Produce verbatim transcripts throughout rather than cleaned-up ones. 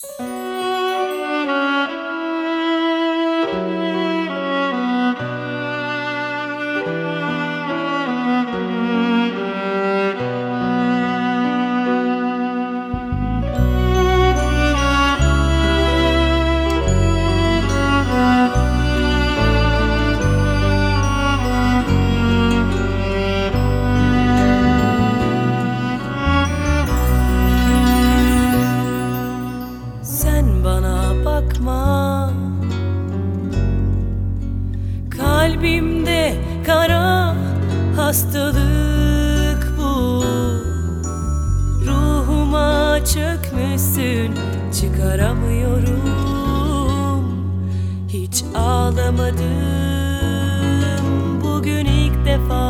Kalbimde kara hastalık bu. Ruhuma çökmüşsün, çıkaramıyorum. Hiç ağlamadım, bugün ilk defa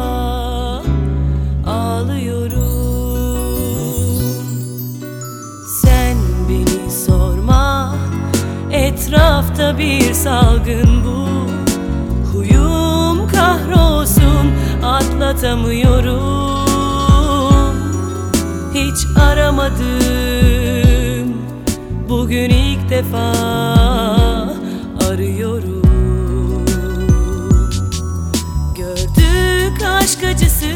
ağlıyorum. Sen beni sorma, etrafta bir salgın bu. Huyum kahrolsun, atlatamıyorum. Hiç aramadım, bugün ilk defa arıyorum. Gördük aşk acısı,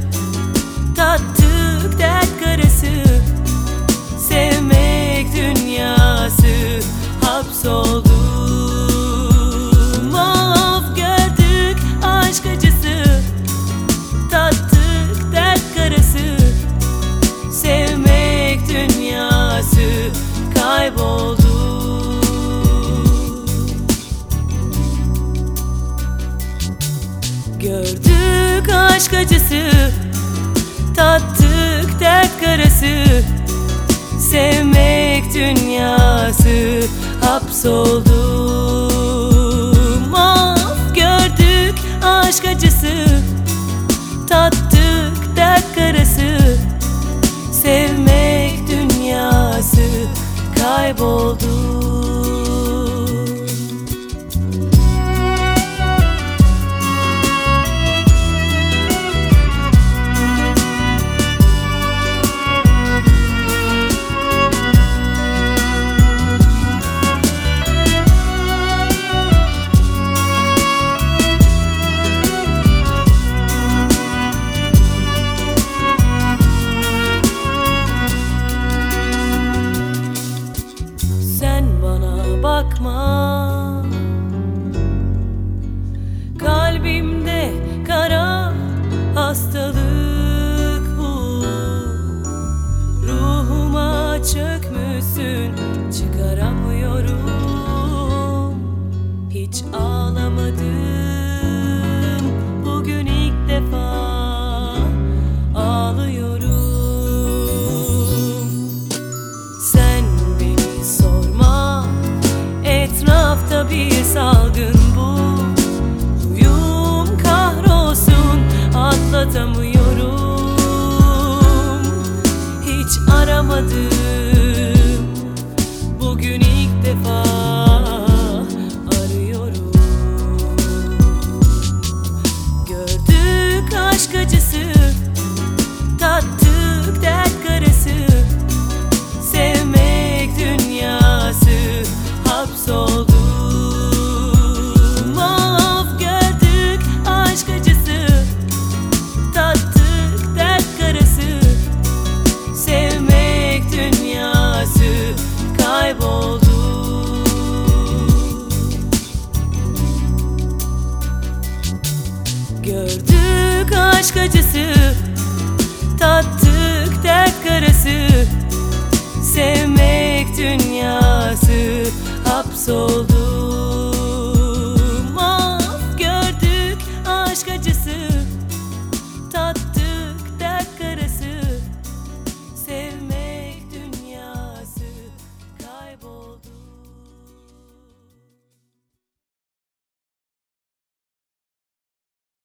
tattık dert karası. Sevmek dünyası, hapsoldum. Gördük aşk acısı, tattık dert karası. Sevmek dünyası, hapsoldum. Of, gördük aşk acısı, tattık dert karası. Sevmek dünyası, kayboldum. Bakma, kalbimde kara hastalık bu. Ruhuma çökmüşsün, çıkaramıyorum. Hiç ağlamadım, bugün ilk defa ağlıyorum. Sen beni sorma, etrafta bir salgın bu. Huyum kahrolsun, atlatamıyorum. Hiç aramadım, bugün ilk defa arıyorum. Gördük aşk acısı, tattık dert karası. Sevmek dünyası, hapsoldum. Of, gördük aşk acısı, tattık dert karası. Sevmek dünyası, kayboldum. Gördük aşk acısı, tattık dert karası. Sevmek dünyası,